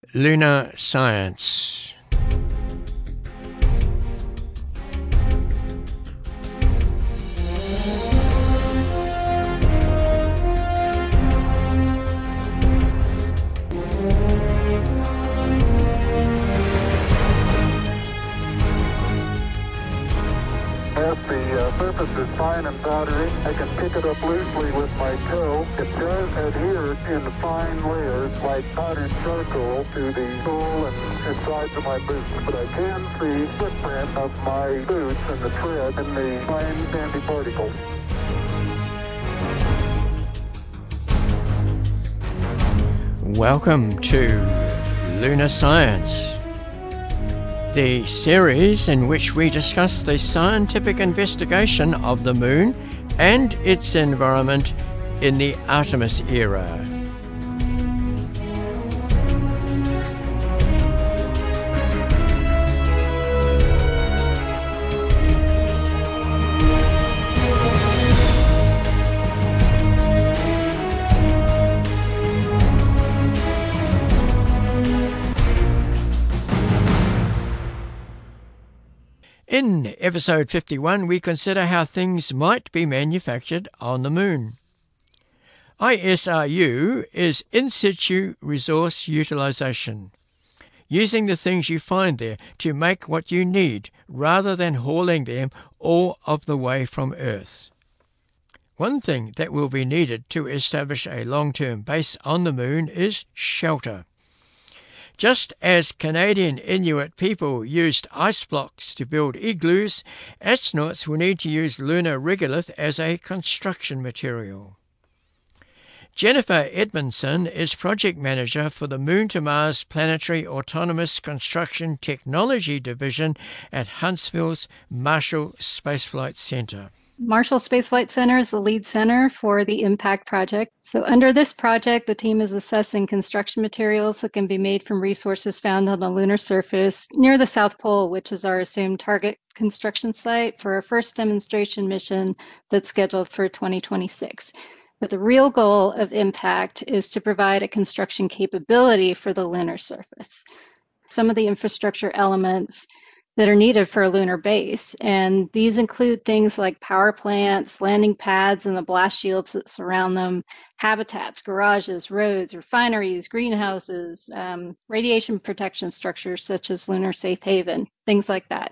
Lunar Science. The surface is fine and powdery. I can pick it up loosely with my toe. It does adhere in fine layers like powdered charcoal to the sole and insides of my boots, but I can see footprint of my boots and the tread in the fine sandy particles. Welcome to Lunar Science, the series in which we discuss the scientific investigation of the Moon and its environment in the Artemis era. In episode 51, we consider how things might be manufactured on the Moon. ISRU is In Situ Resource Utilization, using the things you find there to make what you need rather than hauling them all of the way from Earth. One thing that will be needed to establish a long-term base on the Moon is shelter. Just as Canadian Inuit people used ice blocks to build igloos, astronauts will need to use lunar regolith as a construction material. Jennifer Edmondson is Project Manager for the Moon to Mars Planetary Autonomous Construction Technology Division at Huntsville's Marshall Spaceflight Center. Marshall Space Flight Center is the lead center for the IMPACT project. So under this project, the team is assessing construction materials that can be made from resources found on the lunar surface near the South Pole, which is our assumed target construction site for our first demonstration mission that's scheduled for 2026. But the real goal of IMPACT is to provide a construction capability for the lunar surface. Some of the infrastructure elements that are needed for a lunar base. And these include things like power plants, landing pads and the blast shields that surround them, habitats, garages, roads, refineries, greenhouses, radiation protection structures such as Lunar Safe Haven, things like that.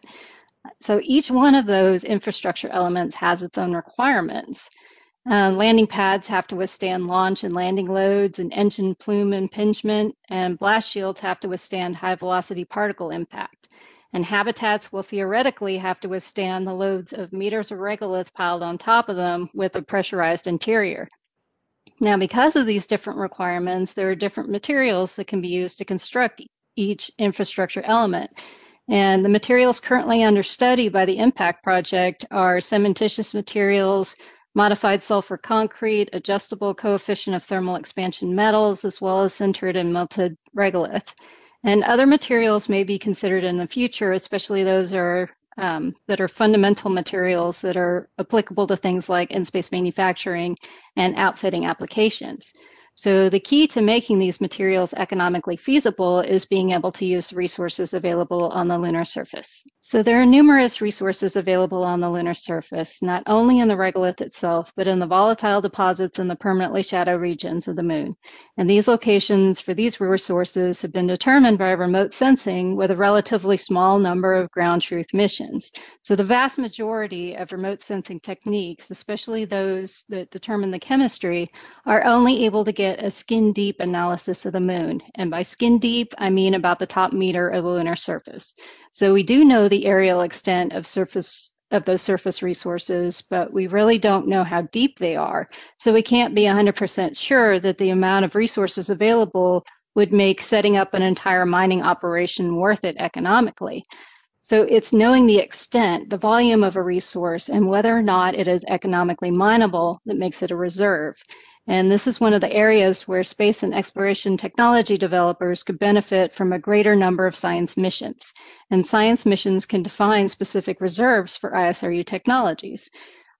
So each one of those infrastructure elements has its own requirements. Landing pads have to withstand launch and landing loads and engine plume impingement, and blast shields have to withstand high velocity particle impact. And habitats will theoretically have to withstand the loads of meters of regolith piled on top of them with a pressurized interior. Now, because of these different requirements, there are different materials that can be used to construct each infrastructure element. And the materials currently under study by the IMPACT project are cementitious materials, modified sulfur concrete, adjustable coefficient of thermal expansion metals, as well as sintered and melted regolith. And other materials may be considered in the future, especially those that are fundamental materials that are applicable to things like in-space manufacturing and outfitting applications. So the key to making these materials economically feasible is being able to use resources available on the lunar surface. So there are numerous resources available on the lunar surface, not only in the regolith itself, but in the volatile deposits in the permanently shallow regions of the Moon. And these locations for these resources have been determined by remote sensing with a relatively small number of ground truth missions. So the vast majority of remote sensing techniques, especially those that determine the chemistry, are only able to get a skin deep analysis of the Moon. And by skin deep, I mean about the top meter of the lunar surface. So we do know the areal extent of those surface resources, but we really don't know how deep they are. So we can't be 100% sure that the amount of resources available would make setting up an entire mining operation worth it economically. So it's knowing the extent, the volume of a resource, and whether or not it is economically mineable that makes it a reserve. And this is one of the areas where space and exploration technology developers could benefit from a greater number of science missions. And science missions can define specific reserves for ISRU technologies.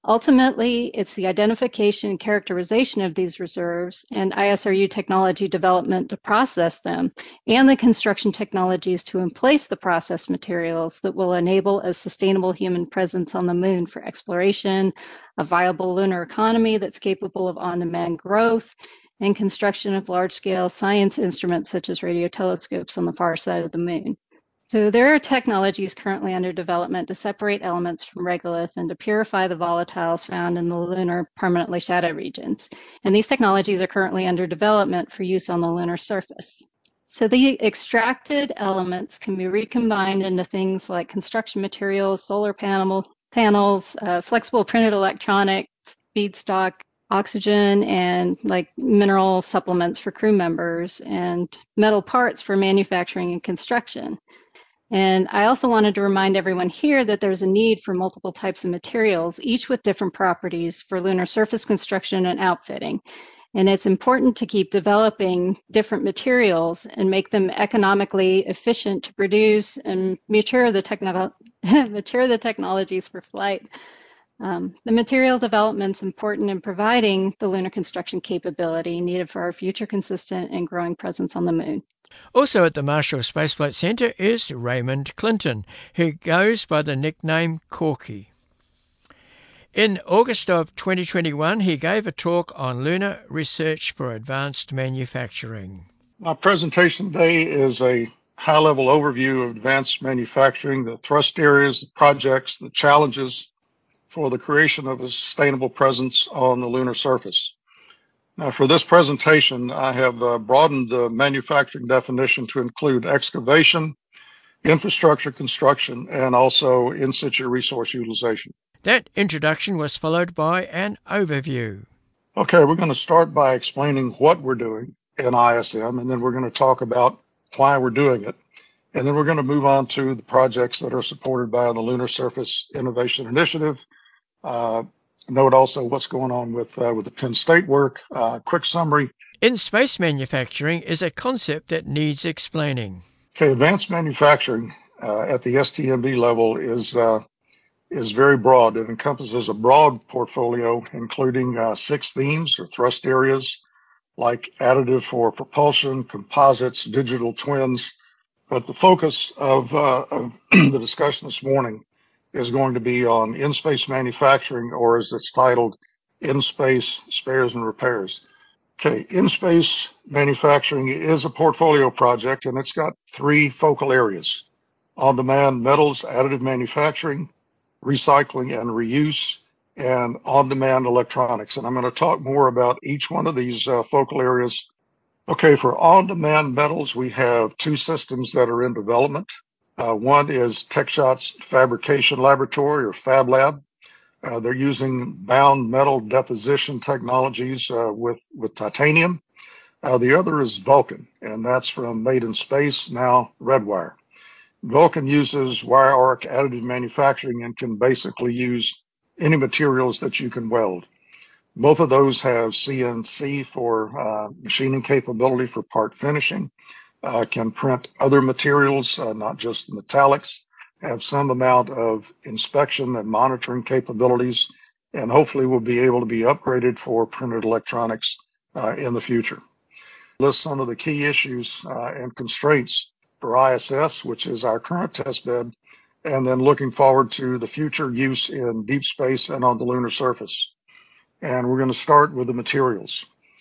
Ultimately, it's the identification and characterization of these reserves and ISRU technology development to process them and the construction technologies to emplace the processed materials that will enable a sustainable human presence on the moon for exploration, a viable lunar economy that's capable of on-demand growth, and construction of large-scale science instruments such as radio telescopes on the far side of the moon. So there are technologies currently under development to separate elements from regolith and to purify the volatiles found in the lunar permanently shadow regions. And these technologies are currently under development for use on the lunar surface. So the extracted elements can be recombined into things like construction materials, solar panels, flexible printed electronics, feedstock, oxygen, and like mineral supplements for crew members, and metal parts for manufacturing and construction. And I also wanted to remind everyone here that there's a need for multiple types of materials, each with different properties for lunar surface construction and outfitting. And it's important to keep developing different materials and make them economically efficient to produce and mature the technologies for flight. The material development is important in providing the lunar construction capability needed for our future consistent and growing presence on the moon. Also at the Marshall Space Flight Center is Raymond Clinton, who goes by the nickname Corky. In August of 2021, he gave a talk on lunar research for advanced manufacturing. My presentation today is a high-level overview of advanced manufacturing, the thrust areas, the projects, the challenges for the creation of a sustainable presence on the lunar surface. Now, for this presentation, I have broadened the manufacturing definition to include excavation, infrastructure construction, and also in situ resource utilization. That introduction was followed by an overview. Okay, we're going to start by explaining what we're doing in ISM, and then we're going to talk about why we're doing it. And then we're going to move on to the projects that are supported by the Lunar Surface Innovation Initiative. Note also what's going on with the Penn State work. Quick summary. In space manufacturing is a concept that needs explaining. Okay, advanced manufacturing at the STMB level is very broad. It encompasses a broad portfolio, including 6 themes or thrust areas, like additive for propulsion, composites, digital twins. But the focus of the discussion this morning is going to be on in-space manufacturing, or as it's titled, in-space spares and repairs. Okay, in-space manufacturing is a portfolio project, and it's got 3 focal areas: on-demand metals, additive manufacturing, recycling and reuse, and on-demand electronics. And I'm going to talk more about each one of these focal areas. Okay, for on-demand metals, we have 2 systems that are in development. One is TechShot's Fabrication Laboratory, or Fab Lab. They're using bound metal deposition technologies with titanium. The other is Vulcan, and that's from Made in Space, now Redwire. Vulcan uses wire arc additive manufacturing and can basically use any materials that you can weld. Both of those have CNC for machining capability for part finishing, can print other materials, not just metallics, have some amount of inspection and monitoring capabilities, and hopefully will be able to be upgraded for printed electronics in the future. List some of the key issues and constraints for ISS, which is our current test bed, and then looking forward to the future use in deep space and on the lunar surface. And we're going to start with the materials.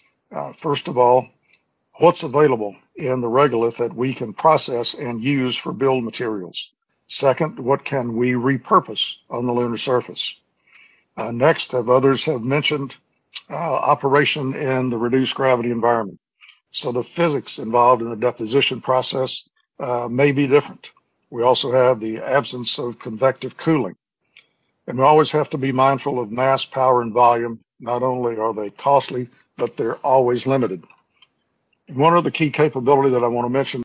First of all, what's available in the regolith that we can process and use for build materials? Second, what can we repurpose on the lunar surface? Next, others have mentioned operation in the reduced gravity environment. So the physics involved in the deposition process may be different. We also have the absence of convective cooling. And we always have to be mindful of mass, power, and volume. Not only are they costly, but they're always limited. And one other key capability that I want to mention,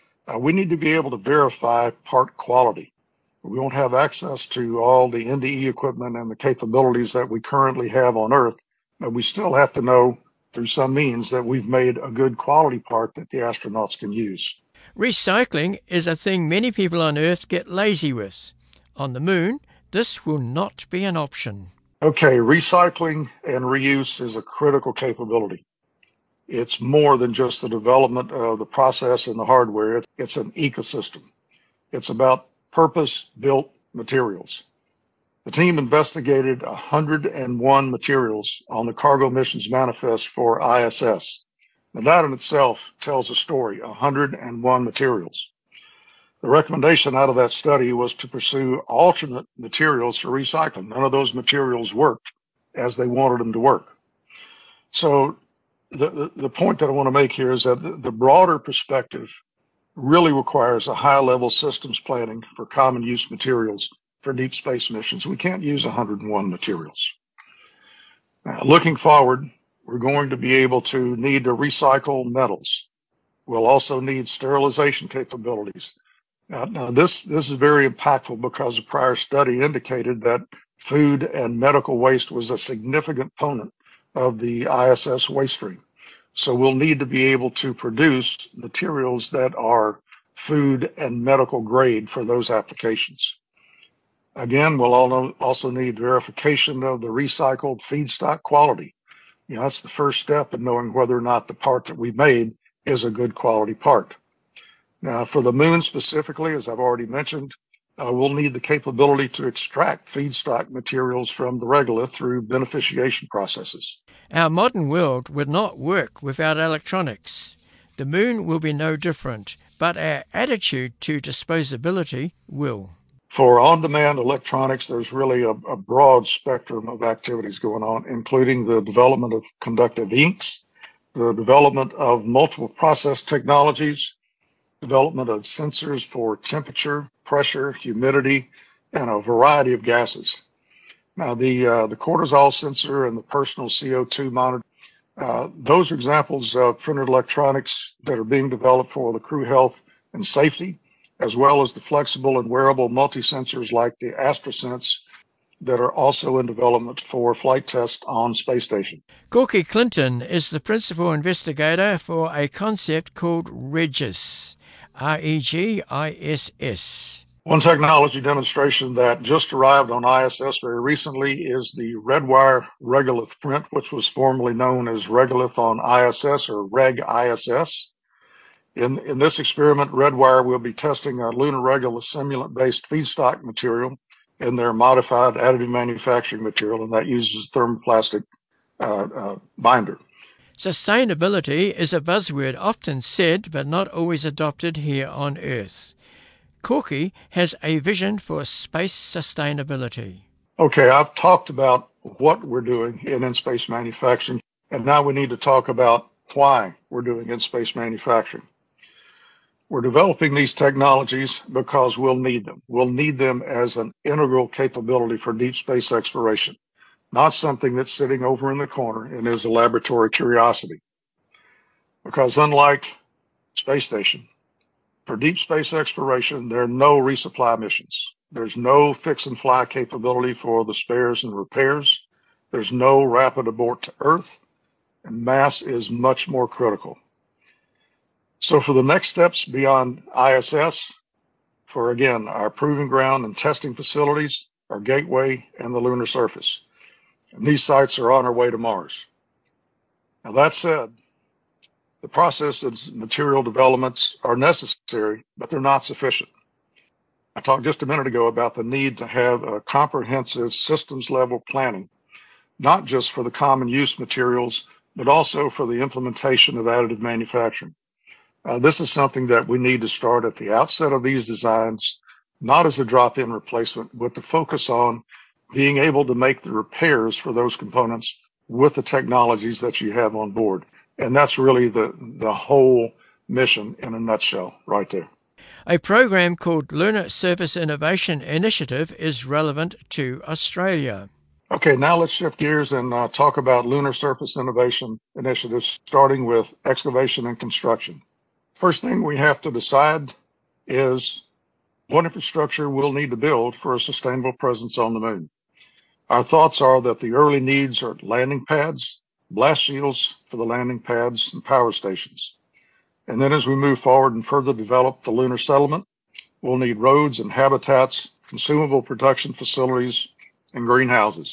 we need to be able to verify part quality. We won't have access to all the NDE equipment and the capabilities that we currently have on Earth, but we still have to know through some means that we've made a good quality part that the astronauts can use. Recycling is a thing many people on Earth get lazy with. On the Moon, this will not be an option. Okay, recycling and reuse is a critical capability. It's more than just the development of the process and the hardware. It's an ecosystem. It's about purpose-built materials. The team investigated 101 materials on the Cargo Missions Manifest for ISS. Now that in itself tells a story, 101 materials. The recommendation out of that study was to pursue alternate materials for recycling. None of those materials worked as they wanted them to work. So the point that I want to make here is that the broader perspective really requires a high-level systems planning for common use materials for deep space missions. We can't use 101 materials. Now, looking forward, we're going to be able to need to recycle metals. We'll also need sterilization capabilities. Now this is very impactful because a prior study indicated that food and medical waste was a significant component of the ISS waste stream. So we'll need to be able to produce materials that are food and medical grade for those applications. Again, we'll also need verification of the recycled feedstock quality. You know, that's the first step in knowing whether or not the part that we made is a good quality part. Now, for the moon specifically, as I've already mentioned, we'll need the capability to extract feedstock materials from the regolith through beneficiation processes. Our modern world would not work without electronics. The moon will be no different, but our attitude to disposability will. For on-demand electronics, there's really a broad spectrum of activities going on, including the development of conductive inks, the development of multiple process technologies, development of sensors for temperature, pressure, humidity, and a variety of gases. Now, the cortisol sensor and the personal CO2 monitor, those are examples of printed electronics that are being developed for the crew health and safety, as well as the flexible and wearable multi-sensors like the AstraSense that are also in development for flight tests on space station. Corky Clinton is the principal investigator for a concept called REGIS, REGISS. One technology demonstration that just arrived on ISS very recently is the Redwire regolith print, which was formerly known as regolith on ISS or REG-ISS. In this experiment, Redwire will be testing a lunar regolith simulant-based feedstock material in their modified additive manufacturing material, and that uses thermoplastic binder. Sustainability is a buzzword often said but not always adopted here on Earth. Corky has a vision for space sustainability. Okay, I've talked about what we're doing in in-space manufacturing, and now we need to talk about why we're doing in-space manufacturing. We're developing these technologies because we'll need them. We'll need them as an integral capability for deep space exploration, not something that's sitting over in the corner and is a laboratory curiosity. Because unlike space station, for deep space exploration, there are no resupply missions. There's no fix and fly capability for the spares and repairs. There's no rapid abort to Earth, and mass is much more critical. So for the next steps beyond ISS, for again, our proving ground and testing facilities, our gateway, and the lunar surface. And these sites are on our way to Mars. Now that said, the process and material developments are necessary, but they're not sufficient. I talked just a minute ago about the need to have a comprehensive systems level planning, not just for the common use materials, but also for the implementation of additive manufacturing. This is something that we need to start at the outset of these designs, not as a drop-in replacement, but to focus on being able to make the repairs for those components with the technologies that you have on board. And that's really the whole mission in a nutshell right there. A program called Lunar Surface Innovation Initiative is relevant to Australia. Okay, now let's shift gears and talk about Lunar Surface Innovation Initiative, starting with excavation and construction. First thing we have to decide is what infrastructure we'll need to build for a sustainable presence on the moon. Our thoughts are that the early needs are landing pads, blast shields for the landing pads, and power stations. And then as we move forward and further develop the lunar settlement, we'll need roads and habitats, consumable production facilities, and greenhouses.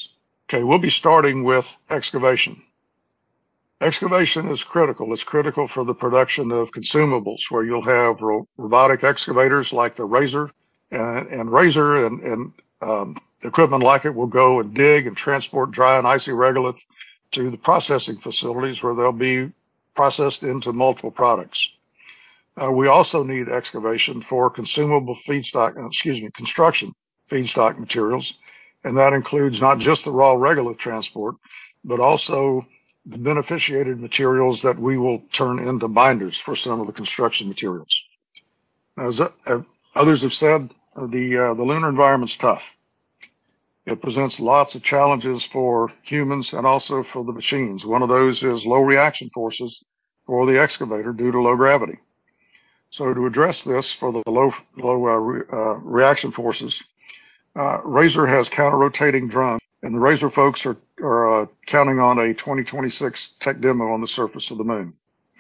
Okay, we'll be starting with excavation. Excavation is critical. It's critical for the production of consumables, where you'll have robotic excavators like the Razor, and Razor and equipment like it will go and dig and transport dry and icy regolith to the processing facilities where they'll be processed into multiple products. We also need excavation for consumable construction feedstock materials, and that includes not just the raw regolith transport, but also the beneficiated materials that we will turn into binders for some of the construction materials. As others have said, the lunar environment's tough. It presents lots of challenges for humans and also for the machines. One of those is low reaction forces for the excavator due to low gravity. So to address this for the low reaction forces, Razor has counter-rotating drones, and the Razor folks are counting on a 2026 tech demo on the surface of the moon.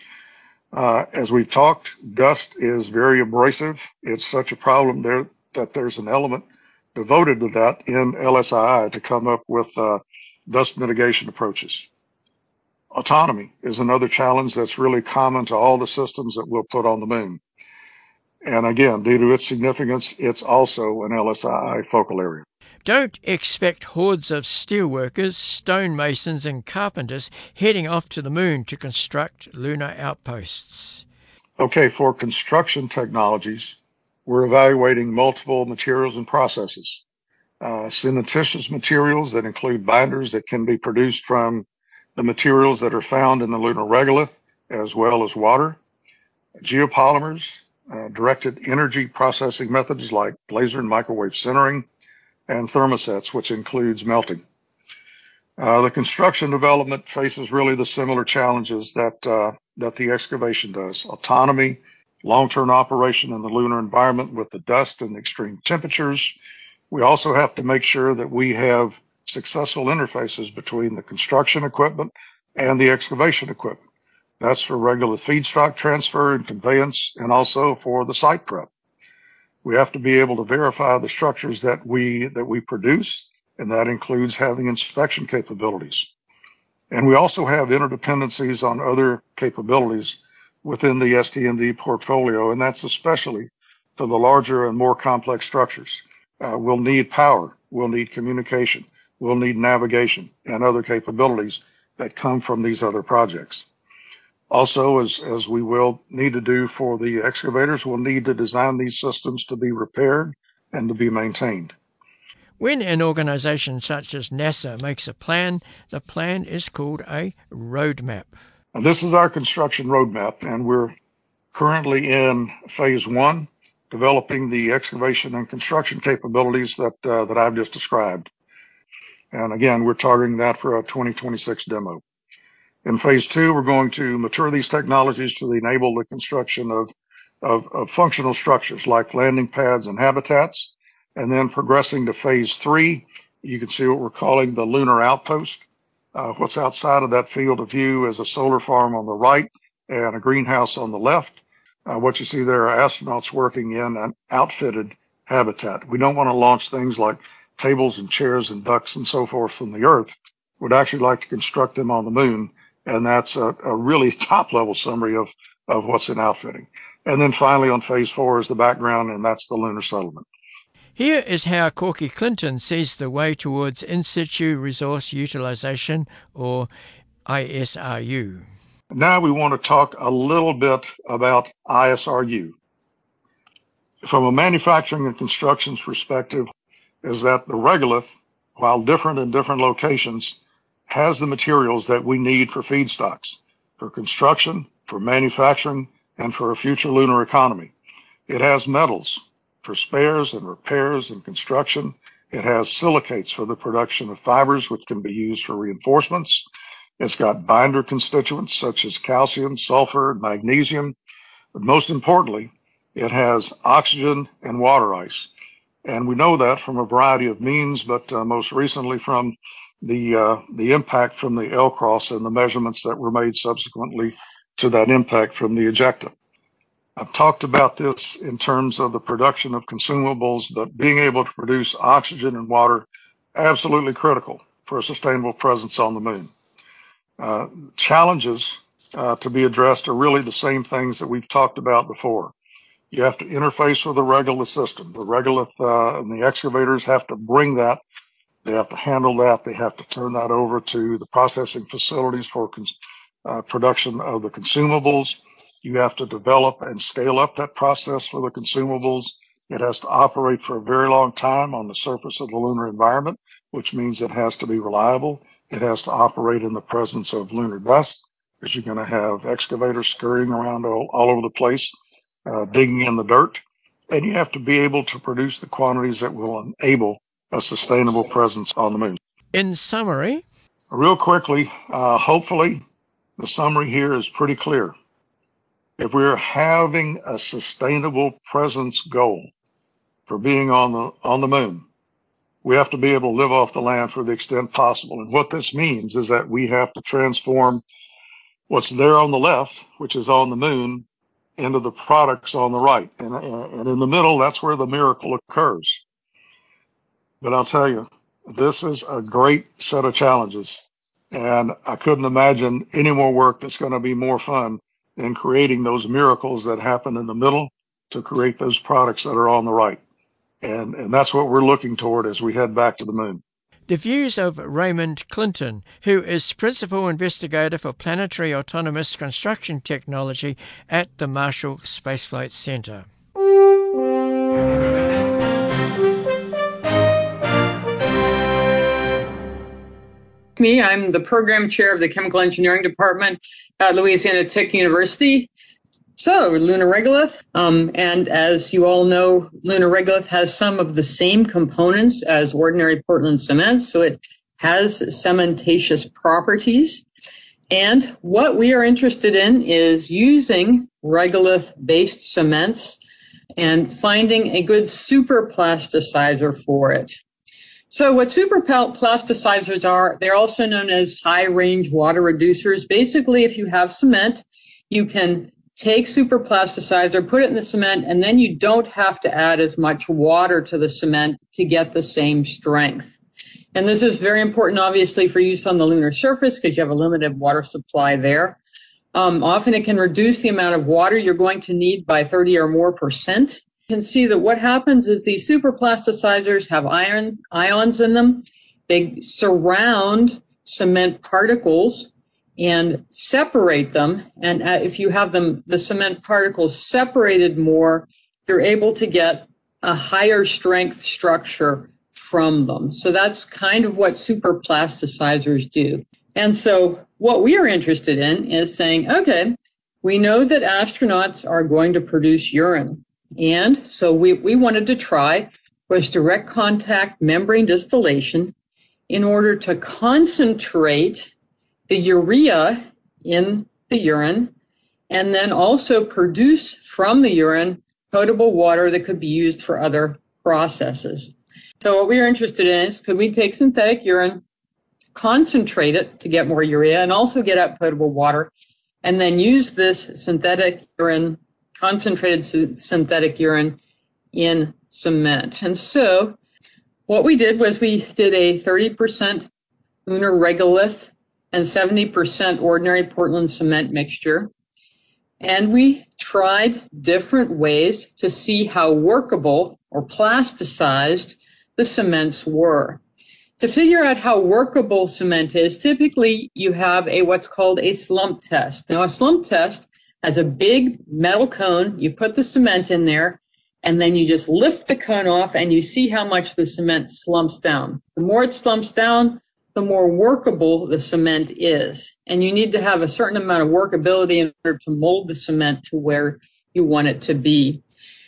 As we've talked, dust is very abrasive. It's such a problem there that there's an element devoted to that in LSII to come up with dust mitigation approaches. Autonomy is another challenge that's really common to all the systems that we'll put on the moon. And again, due to its significance, it's also an LSII focal area. Don't expect hordes of steelworkers, stonemasons and carpenters heading off to the moon to construct lunar outposts. Okay, for construction technologies, we're evaluating multiple materials and processes. Cementitious materials that include binders that can be produced from the materials that are found in the lunar regolith, as well as water. Geopolymers, directed energy processing methods like laser and microwave sintering, and thermosets, which includes melting. The construction development faces really the similar challenges that the excavation does. Autonomy, long-term operation in the lunar environment with the dust and extreme temperatures. We also have to make sure that we have successful interfaces between the construction equipment and the excavation equipment. That's for regular feedstock transfer and conveyance, and also for the site prep. We have to be able to verify the structures that we produce, and that includes having inspection capabilities. And we also have interdependencies on other capabilities within the STMD portfolio, and that's especially for the larger and more complex structures. We'll need power, we'll need communication, we'll need navigation, and other capabilities that come from these other projects. Also, as we will need to do for the excavators, we'll need to design these systems to be repaired and to be maintained. When an organization such as NASA makes a plan, the plan is called a roadmap. Now, this is our construction roadmap, and we're currently in phase 1, developing the excavation and construction capabilities that I've just described. And again, we're targeting that for a 2026 demo. In phase 2, we're going to mature these technologies to enable the construction of functional structures like landing pads and habitats. And then progressing to phase 3, you can see what we're calling the lunar outpost. What's outside of that field of view is a solar farm on the right and a greenhouse on the left. What you see there are astronauts working in an outfitted habitat. We don't want to launch things like tables and chairs and ducks and so forth from the Earth. We'd actually like to construct them on the moon. And that's a really top-level summary of what's in outfitting. And then finally on phase 4 is the background, and that's the lunar settlement. Here is how Corky Clinton sees the way towards in-situ resource utilization, or ISRU. Now we want to talk a little bit about ISRU. From a manufacturing and construction perspective, is that the regolith, while different in different locations, has the materials that we need for feedstocks, for construction, for manufacturing, and for a future lunar economy. It has metals for spares and repairs and construction. It has silicates for the production of fibers, which can be used for reinforcements. It's got binder constituents such as calcium, sulfur, and magnesium. But most importantly, it has oxygen and water ice. And we know that from a variety of means, but most recently from the impact from the L-cross and the measurements that were made subsequently to that impact from the ejecta. I've talked about this in terms of the production of consumables, but being able to produce oxygen and water, absolutely critical for a sustainable presence on the moon. Challenges to be addressed are really the same things that we've talked about before. You have to interface with the regolith system. The regolith and the excavators have to bring that. They have to handle that. They have to turn that over to the processing facilities for production of the consumables. You have to develop and scale up that process for the consumables. It has to operate for a very long time on the surface of the lunar environment, which means it has to be reliable. It has to operate in the presence of lunar dust, because you're going to have excavators scurrying around all over the place, digging in the dirt. And you have to be able to produce the quantities that will enable a sustainable presence on the moon. In summary? Real quickly, hopefully the summary here is pretty clear. If we're having a sustainable presence goal for being on the moon, we have to be able to live off the land for the extent possible. And what this means is that we have to transform what's there on the left, which is on the moon, into the products on the right. And in the middle, that's where the miracle occurs. But I'll tell you, this is a great set of challenges. And I couldn't imagine any more work that's going to be more fun than creating those miracles that happen in the middle to create those products that are on the right. And that's what we're looking toward as we head back to the moon. The views of Raymond Clinton, who is Principal Investigator for Planetary Autonomous Construction Technology at the Marshall Space Flight Center. I'm the program chair of the Chemical Engineering Department at Louisiana Tech University. So, lunar regolith, and as you all know, lunar regolith has some of the same components as ordinary Portland cement, so it has cementatious properties. And what we are interested in is using regolith-based cements and finding a good superplasticizer for it. So what superplasticizers are, they're also known as high-range water reducers. Basically, if you have cement, you can take superplasticizer, put it in the cement, and then you don't have to add as much water to the cement to get the same strength. And this is very important, obviously, for use on the lunar surface because you have a limited water supply there. Often it can reduce the amount of water you're going to need by 30 or more %. You can see that what happens is these superplasticizers have ions in them. They surround cement particles and separate them. And if you have the cement particles separated more, you're able to get a higher strength structure from them. So that's kind of what superplasticizers do. And so what we are interested in is saying, okay, we know that astronauts are going to produce urine. And so we wanted to try was direct contact membrane distillation in order to concentrate the urea in the urine and then also produce from the urine potable water that could be used for other processes. So what we are interested in is, could we take synthetic urine, concentrate it to get more urea and also get out potable water, and then use this synthetic urine, concentrated synthetic urine in cement. And so what we did was we did a 30% lunar regolith and 70% ordinary Portland cement mixture. And we tried different ways to see how workable or plasticized the cements were. To figure out how workable cement is, typically you have what's called a slump test. Now, a slump test has a big metal cone. You put the cement in there, and then you just lift the cone off, and you see how much the cement slumps down. The more it slumps down, the more workable the cement is. And you need to have a certain amount of workability in order to mold the cement to where you want it to be.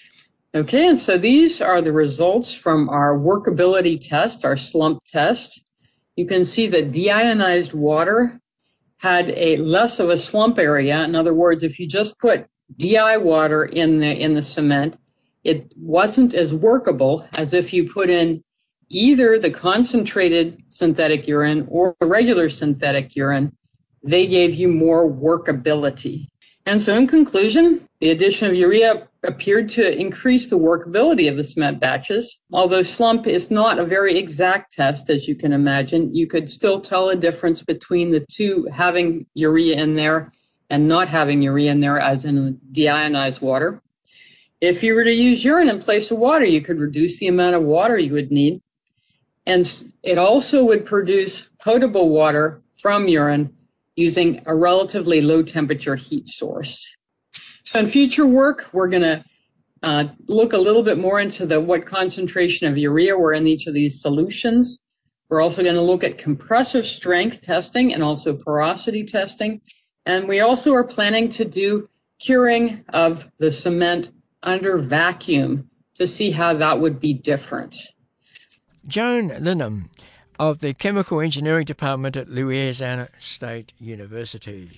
Okay, and so these are the results from our workability test, our slump test. You can see that deionized water had a less of a slump area. In other words, if you just put DI water in the cement, it wasn't as workable as if you put in either the concentrated synthetic urine or the regular synthetic urine. They gave you more workability. And so in conclusion, the addition of urea appeared to increase the workability of the cement batches. Although slump is not a very exact test, as you can imagine, you could still tell a difference between the two, having urea in there and not having urea in there, as in deionized water. If you were to use urine in place of water, you could reduce the amount of water you would need. And it also would produce potable water from urine using a relatively low temperature heat source. So in future work, we're going to look a little bit more into what concentration of urea were in each of these solutions. We're also going to look at compressor strength testing and also porosity testing. And we also are planning to do curing of the cement under vacuum to see how that would be different. Joan Linham of the Chemical Engineering Department at Louisiana State University.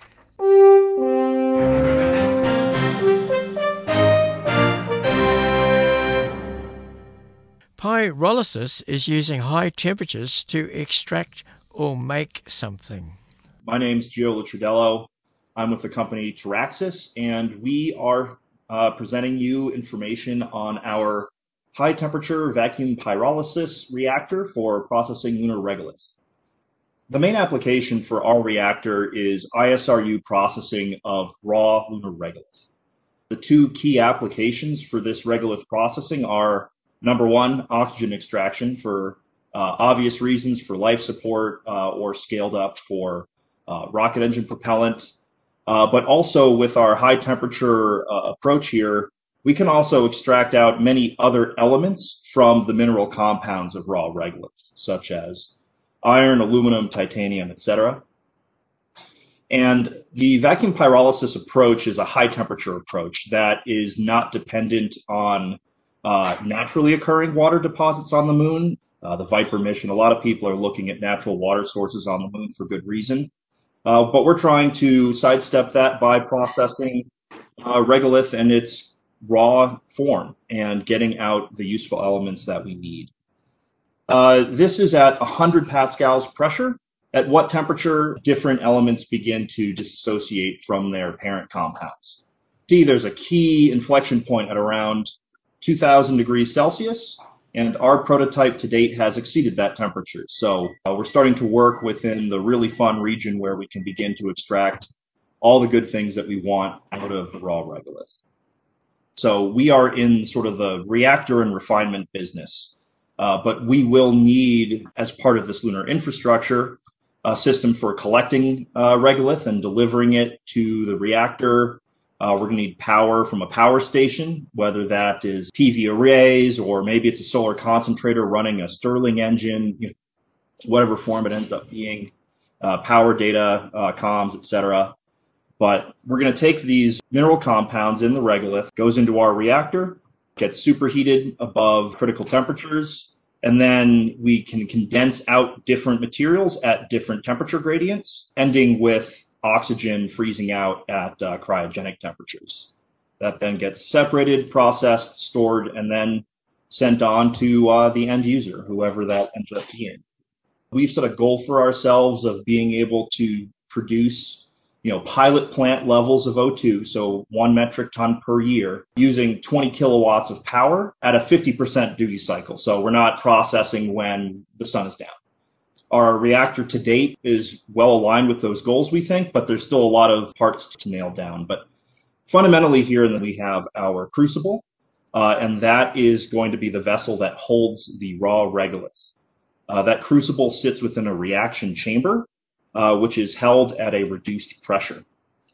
Pyrolysis is using high temperatures to extract or make something. My name's Gio Lutridello. I'm with the company Teraxis, and we are presenting you information on our high-temperature vacuum pyrolysis reactor for processing lunar regolith. The main application for our reactor is ISRU processing of raw lunar regolith. The two key applications for this regolith processing are, number one, oxygen extraction for obvious reasons for life support or scaled up for rocket engine propellant. But also with our high-temperature approach here, we can also extract out many other elements from the mineral compounds of raw regolith, such as iron, aluminum, titanium, etc. And the vacuum pyrolysis approach is a high-temperature approach that is not dependent on naturally occurring water deposits on the moon. The Viper mission, a lot of people are looking at natural water sources on the moon for good reason. But we're trying to sidestep that by processing regolith in its raw form and getting out the useful elements that we need. This is at 100 pascals pressure, at what temperature different elements begin to dissociate from their parent compounds. See, there's a key inflection point at around 2000 degrees Celsius, and our prototype to date has exceeded that temperature. So we're starting to work within the really fun region where we can begin to extract all the good things that we want out of the raw regolith. So we are in sort of the reactor and refinement business, but we will need, as part of this lunar infrastructure, a system for collecting regolith and delivering it to the reactor. We're going to need power from a power station, whether that is PV arrays or maybe it's a solar concentrator running a Stirling engine, whatever form it ends up being, power data, comms, etc. But we're going to take these mineral compounds in the regolith, goes into our reactor, gets superheated above critical temperatures, and then we can condense out different materials at different temperature gradients, ending with oxygen freezing out at cryogenic temperatures. That then gets separated, processed, stored, and then sent on to the end user, whoever that ends up being. We've set a goal for ourselves of being able to produce pilot plant levels of O2, so 1 metric ton per year, using 20 kilowatts of power at a 50% duty cycle. So we're not processing when the sun is down. Our reactor to date is well aligned with those goals, we think, but there's still a lot of parts to nail down. But fundamentally here, then we have our crucible, and that is going to be the vessel that holds the raw regolith. That crucible sits within a reaction chamber, which is held at a reduced pressure.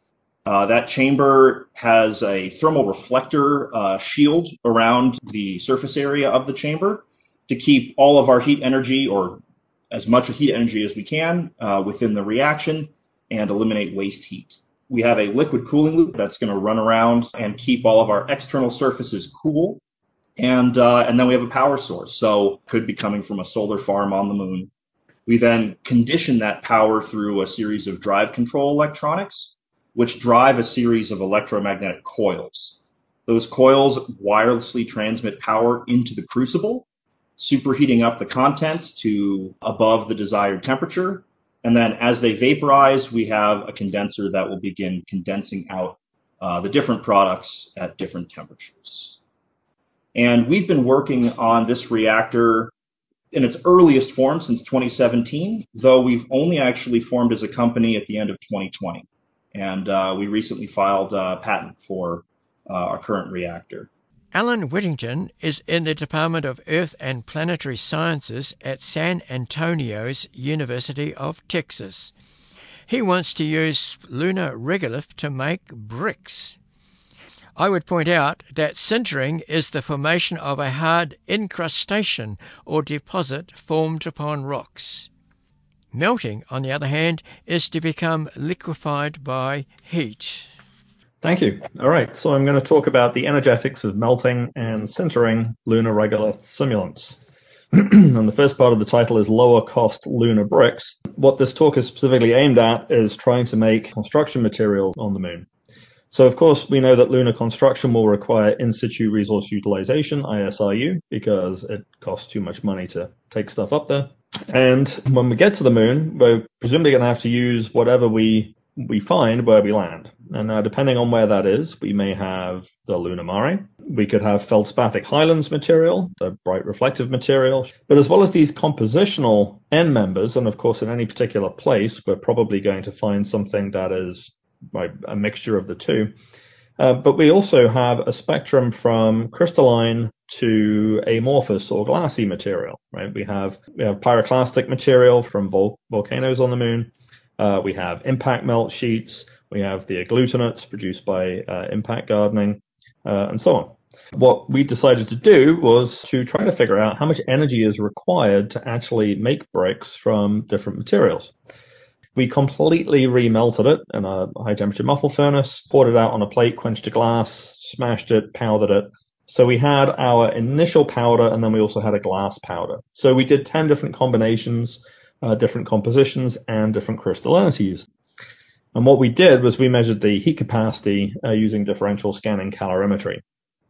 That chamber has a thermal reflector shield around the surface area of the chamber to keep all of our heat energy, or as much heat energy as we can, within the reaction and eliminate waste heat. We have a liquid cooling loop that's going to run around and keep all of our external surfaces cool. And then we have a power source, so could be coming from a solar farm on the moon. We then condition that power through a series of drive control electronics, which drive a series of electromagnetic coils. Those coils wirelessly transmit power into the crucible, superheating up the contents to above the desired temperature. And then as they vaporize, we have a condenser that will begin condensing out the different products at different temperatures. And we've been working on this reactor in its earliest form since 2017, though we've only actually formed as a company at the end of 2020. And we recently filed a patent for our current reactor. Alan Whittington is in the Department of Earth and Planetary Sciences at San Antonio's University of Texas. He wants to use lunar regolith to make bricks. I would point out that sintering is the formation of a hard incrustation or deposit formed upon rocks. Melting, on the other hand, is to become liquefied by heat. Thank you. All right, so I'm going to talk about the energetics of melting and sintering lunar regolith simulants. And the first part of the title is lower cost lunar bricks. What this talk is specifically aimed at is trying to make construction material on the moon. So, of course, we know that lunar construction will require in situ resource utilization, ISRU, because it costs too much money to take stuff up there. And when we get to the moon, we're presumably going to have to use whatever we find where we land. And depending on where that is, we may have the lunar mare. We could have feldspathic highlands material, the bright reflective material. But as well as these compositional end members, and of course in any particular place, we're probably going to find something that is a mixture of the two. But we also have a spectrum from crystalline to amorphous or glassy material, right? We have pyroclastic material from volcanoes on the moon. We have impact melt sheets. We have the agglutinates produced by impact gardening, and so on. What we decided to do was to try to figure out how much energy is required to actually make bricks from different materials. We completely remelted it in a high-temperature muffle furnace, poured it out on a plate, quenched a glass, smashed it, powdered it. So we had our initial powder, and then we also had a glass powder. So we did 10 different combinations, different compositions, and different crystallinities. And what we did was we measured the heat capacity using differential scanning calorimetry.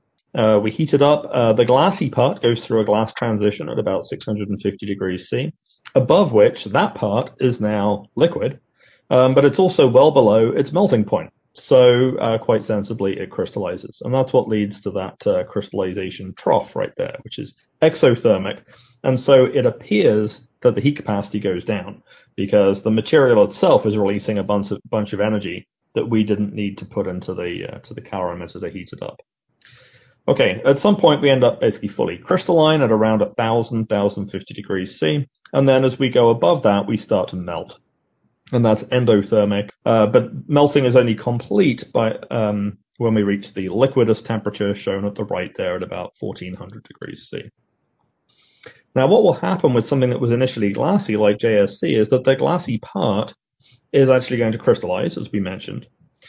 We heated up. The glassy part goes through a glass transition at about 650 degrees C, above which that part is now liquid, but it's also well below its melting point. So quite sensibly, it crystallizes. And that's what leads to that crystallization trough right there, which is exothermic. And so it appears that the heat capacity goes down because the material itself is releasing a bunch of energy that we didn't need to put into the calorimeter to heat it up. Okay, at some point we end up basically fully crystalline at around 1,050 degrees C. And then as we go above that, we start to melt. And that's endothermic. But melting is only complete by when we reach the liquidus temperature shown at the right there at about 1,400 degrees C. Now, what will happen with something that was initially glassy like JSC is that the glassy part is actually going to crystallize, as we mentioned.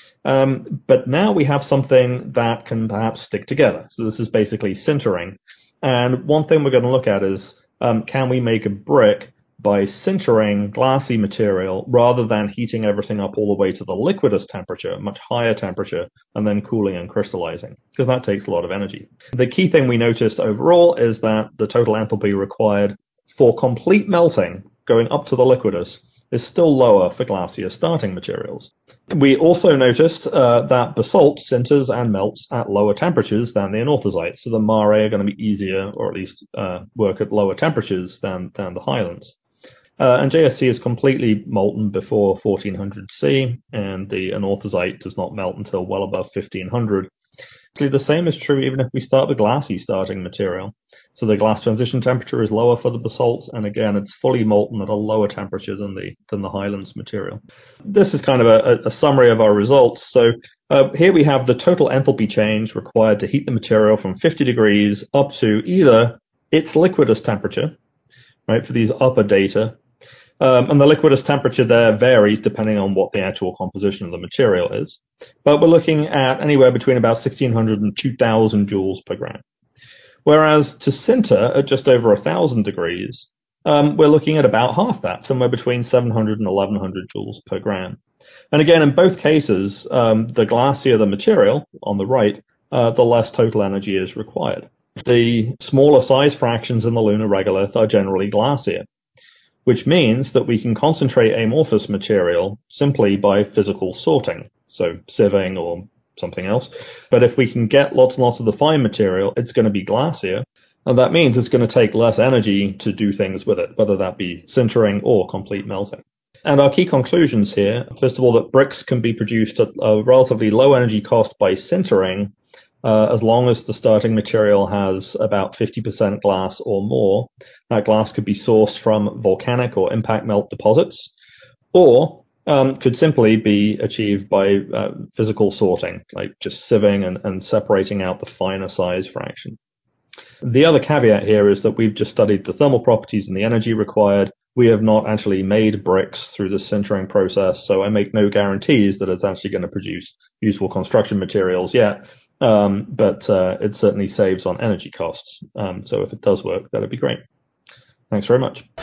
But now we have something that can perhaps stick together. So this is basically sintering. And one thing we're going to look at is, can we make a brick by sintering glassy material rather than heating everything up all the way to the liquidus temperature, much higher temperature, and then cooling and crystallizing, because that takes a lot of energy. The key thing we noticed overall is that the total enthalpy required for complete melting going up to the liquidus is still lower for glacier starting materials. We also noticed that basalt sinters and melts at lower temperatures than the anorthosites. So the mare are going to be easier, or at least work at lower temperatures than the highlands. And JSC is completely molten before 1400 C, and the anorthosite does not melt until well above 1500. Actually, the same is true even if we start with glassy starting material. So the glass transition temperature is lower for the basalt, and again, it's fully molten at a lower temperature than the highlands material. This is kind of a summary of our results. So here we have the total enthalpy change required to heat the material from 50 degrees up to either its liquidus temperature, right, for these upper data. And the liquidus temperature there varies depending on what the actual composition of the material is. But we're looking at anywhere between about 1,600 and 2,000 joules per gram. Whereas to sinter at just over 1,000 degrees, we're looking at about half that, somewhere between 700 and 1,100 joules per gram. And again, in both cases, the glassier the material on the right, the less total energy is required. The smaller size fractions in the lunar regolith are generally glassier, which means that we can concentrate amorphous material simply by physical sorting, so sieving or something else. But if we can get lots and lots of the fine material, it's going to be glassier. And that means it's going to take less energy to do things with it, whether that be sintering or complete melting. And our key conclusions here, first of all, that bricks can be produced at a relatively low energy cost by sintering, as long as the starting material has about 50% glass or more. That glass could be sourced from volcanic or impact melt deposits, or could simply be achieved by physical sorting, like just sieving and separating out the finer size fraction. The other caveat here is that we've just studied the thermal properties and the energy required. We have not actually made bricks through the sintering process, so I make no guarantees that it's actually going to produce useful construction materials yet, but it certainly saves on energy costs. So if it does work, that'd be great. Thanks very much.